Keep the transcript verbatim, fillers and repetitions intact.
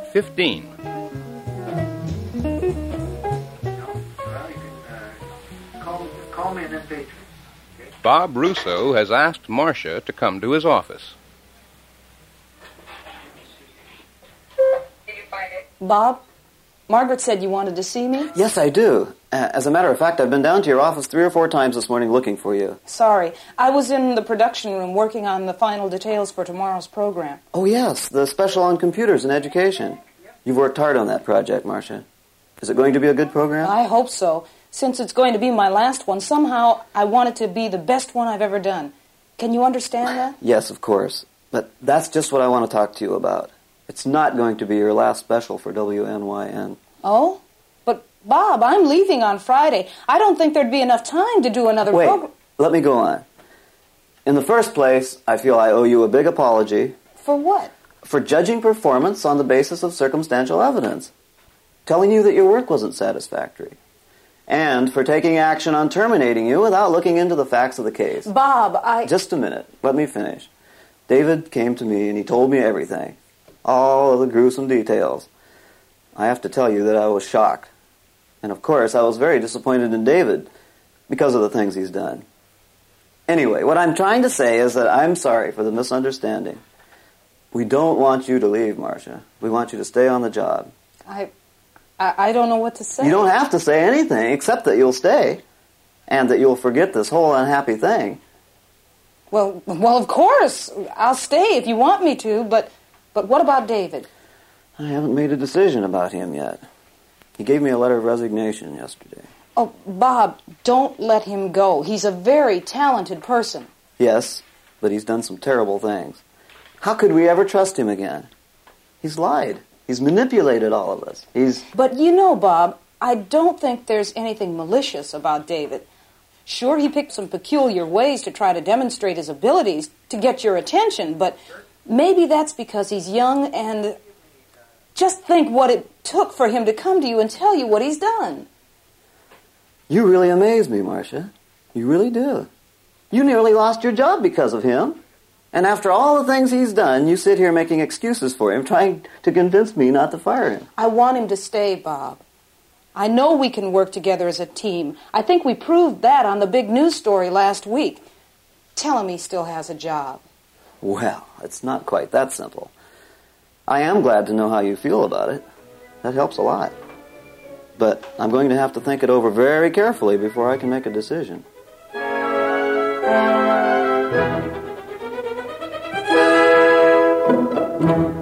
fifteen. Call me and then pay. Bob Russo has asked Marcia to come to his office. Bob, Margaret said you wanted to see me? Yes, I do. Uh, as a matter of fact, I've been down to your office three or four times this morning looking for you. Sorry. I was in the production room working on the final details for tomorrow's program. Oh, yes, the special on computers and education. You've worked hard on that project, Marcia. Is it going to be a good program? I hope so. Since it's going to be my last one, somehow I want it to be the best one I've ever done. Can you understand that? Yes, of course. But that's just what I want to talk to you about. It's not going to be your last special for W N Y N. Oh? But, Bob, I'm leaving on Friday. I don't think there'd be enough time to do another Wait, program. Let me go on. In the first place, I feel I owe you a big apology. For what? For judging performance on the basis of circumstantial evidence. Telling you that your work wasn't satisfactory. And for taking action on terminating you without looking into the facts of the case. Bob, I... Just a minute. Let me finish. David came to me and he told me everything. All of the gruesome details. I have to tell you that I was shocked. And of course, I was very disappointed in David because of the things he's done. Anyway, what I'm trying to say is that I'm sorry for the misunderstanding. We don't want you to leave, Marcia. We want you to stay on the job. I... I, I don't know what to say. You don't have to say anything except that you'll stay and that you'll forget this whole unhappy thing. Well, well, of course. I'll stay if you want me to, but... But what about David? I haven't made a decision about him yet. He gave me a letter of resignation yesterday. Oh, Bob, don't let him go. He's a very talented person. Yes, but he's done some terrible things. How could we ever trust him again? He's lied. He's manipulated all of us. He's... But you know, Bob, I don't think there's anything malicious about David. Sure, he picked some peculiar ways to try to demonstrate his abilities to get your attention, but... Maybe that's because he's young and just think what it took for him to come to you and tell you what he's done. You really amaze me, Marcia. You really do. You nearly lost your job because of him. And after all the things he's done, you sit here making excuses for him, trying to convince me not to fire him. I want him to stay, Bob. I know we can work together as a team. I think we proved that on the big news story last week. Tell him he still has a job. Well, it's not quite that simple. I am glad to know how you feel about it. That helps a lot. But I'm going to have to think it over very carefully before I can make a decision. Thank you.